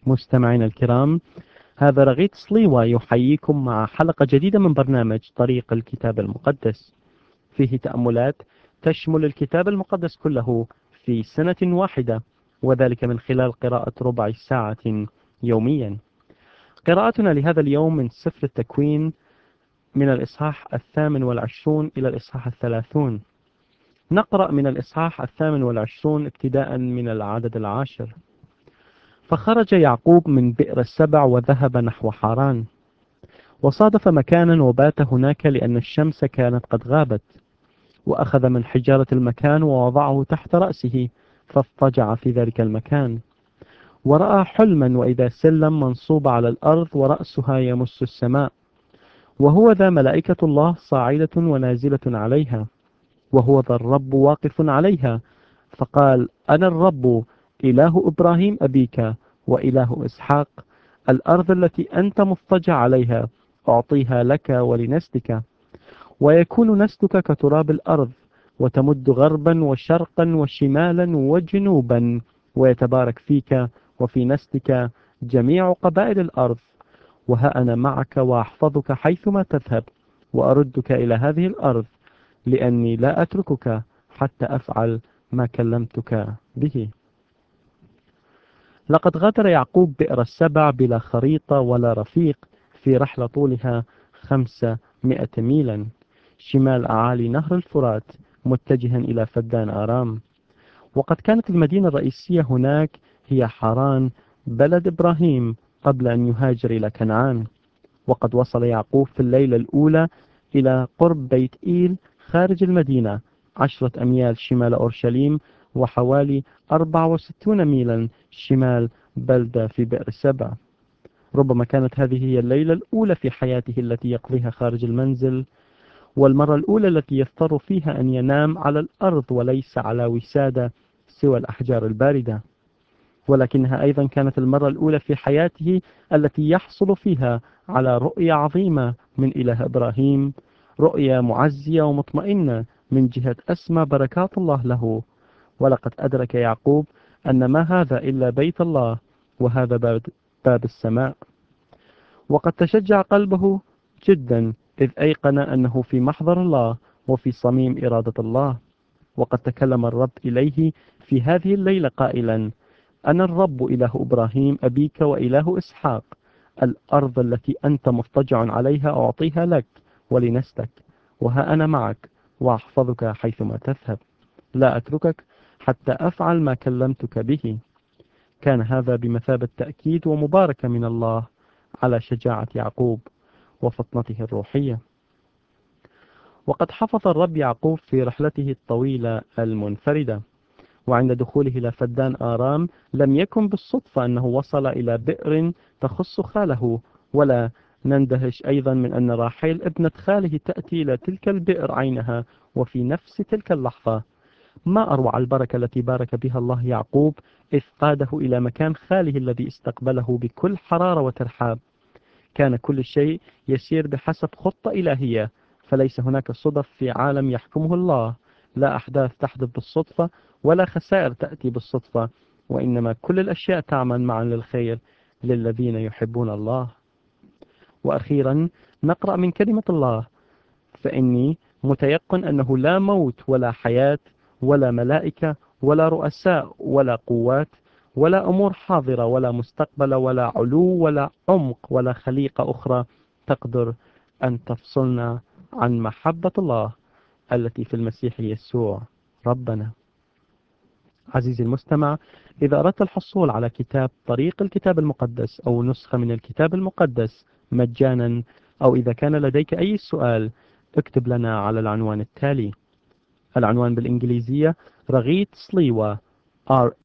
مستمعينا الكرام، هذا رغيت سليوة يحييكم مع حلقة جديدة من برنامج طريق الكتاب المقدس، فيه تأملات تشمل الكتاب المقدس كله في سنة واحدة، وذلك من خلال قراءة ربع ساعة يوميا. قراءتنا لهذا اليوم من سفر التكوين من الإصحاح 28 إلى الإصحاح 30. نقرأ من الإصحاح 28 ابتداء من العدد 10. فخرج يعقوب من بئر السبع وذهب نحو حاران، وصادف مكانا وبات هناك لأن الشمس كانت قد غابت، وأخذ من حجارة المكان ووضعه تحت رأسه، فاضطجع في ذلك المكان. ورأى حلما، وإذا سلم منصوب على الأرض ورأسها يمس السماء، وهو ذا ملائكة الله صاعدة ونازلة عليها، وهو ذا الرب واقف عليها. فقال: أنا الرب إله إبراهيم أبيك وإله إسحاق. الأرض التي أنت مضطجع عليها أعطيها لك ولنسلك، ويكون نسلك كتراب الأرض، وتمد غربا وشرقا وشمالا وجنوبا، ويتبارك فيك وفي نسلك جميع قبائل الأرض. وها أنا معك وأحفظك حيثما تذهب، وأردك إلى هذه الأرض، لأني لا أتركك حتى أفعل ما كلمتك به. لقد غادر يعقوب بئر السبع بلا خريطة ولا رفيق، في رحلة طولها 500 ميلا شمال أعالي نهر الفرات، متجها إلى فدان آرام. وقد كانت المدينة الرئيسية هناك هي حران، بلد إبراهيم قبل أن يهاجر إلى كنعان. وقد وصل يعقوب في الليلة الأولى إلى قرب بيت إيل خارج المدينة، 10 أميال شمال أورشليم، وحوالي 64 ميلا شمال بلدة في بئر سبع. ربما كانت هذه هي الليلة الأولى في حياته التي يقضيها خارج المنزل، والمرة الأولى التي يضطر فيها أن ينام على الأرض وليس على وسادة سوى الأحجار الباردة. ولكنها أيضا كانت المرة الأولى في حياته التي يحصل فيها على رؤية عظيمة من إله إبراهيم، رؤية معزية ومطمئنة من جهة أسمى بركات الله له. ولقد أدرك يعقوب أن ما هذا إلا بيت الله، وهذا باب السماء. وقد تشجع قلبه جدا إذ أيقن أنه في محضر الله وفي صميم إرادة الله. وقد تكلم الرب إليه في هذه الليلة قائلا: أنا الرب إله إبراهيم أبيك وإله إسحاق. الأرض التي أنت مضطجع عليها أعطيها لك ولنسلك، وها أنا معك وأحفظك حيثما تذهب، لا أتركك حتى أفعل ما كلمتك به. كان هذا بمثابة تأكيد ومباركة من الله على شجاعة يعقوب وفطنته الروحية. وقد حفظ الرب يعقوب في رحلته الطويلة المنفردة، وعند دخوله إلى فدان آرام لم يكن بالصدفة أنه وصل إلى بئر تخص خاله، ولا نندهش أيضا من أن راحيل ابنة خاله تأتي إلى تلك البئر عينها وفي نفس تلك اللحظة. ما أروع البركة التي بارك بها الله يعقوب إذ قاده إلى مكان خاله الذي استقبله بكل حرارة وترحاب. كان كل شيء يسير بحسب خطة إلهية، فليس هناك صدف في عالم يحكمه الله. لا أحداث تحدث بالصدفة، ولا خسائر تأتي بالصدفة، وإنما كل الأشياء تعمل معا للخير للذين يحبون الله. وأخيرا نقرأ من كلمة الله: فإني متيقن أنه لا موت ولا حياة ولا ملائكة ولا رؤساء ولا قوات ولا أمور حاضرة ولا مستقبلة ولا علو ولا عمق ولا خليقة أخرى تقدر أن تفصلنا عن محبة الله التي في المسيح يسوع ربنا. عزيزي المستمع، إذا أردت الحصول على كتاب طريق الكتاب المقدس أو نسخة من الكتاب المقدس مجانا، أو إذا كان لديك أي سؤال، اكتب لنا على العنوان التالي. العنوان بالإنجليزية: رغيت سليوة،